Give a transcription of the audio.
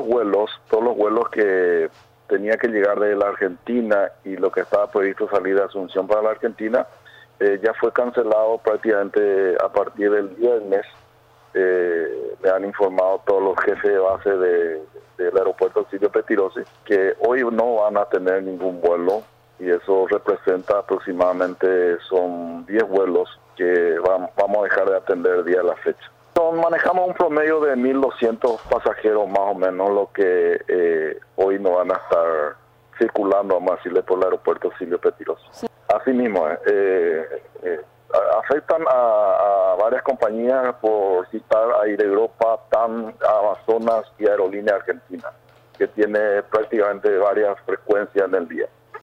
todos los vuelos que tenía que llegar de la Argentina y lo que estaba previsto salir de Asunción para la Argentina, ya fue cancelado prácticamente a partir del viernes. Me han informado todos los jefes de base del aeropuerto Silvio Pettirossi que hoy no van a tener ningún vuelo, y eso representa aproximadamente, son 10 vuelos que vamos a dejar de atender el día de la fecha. Manejamos un promedio de 1.200 pasajeros más o menos, lo que hoy no van a estar circulando, vamos a decirle, por el aeropuerto Silvio Pettirossi. Sí. Así mismo, afectan a varias compañías, por citar Air Europa, TAM, Amazonas y Aerolínea Argentina, que tiene prácticamente varias frecuencias en el día.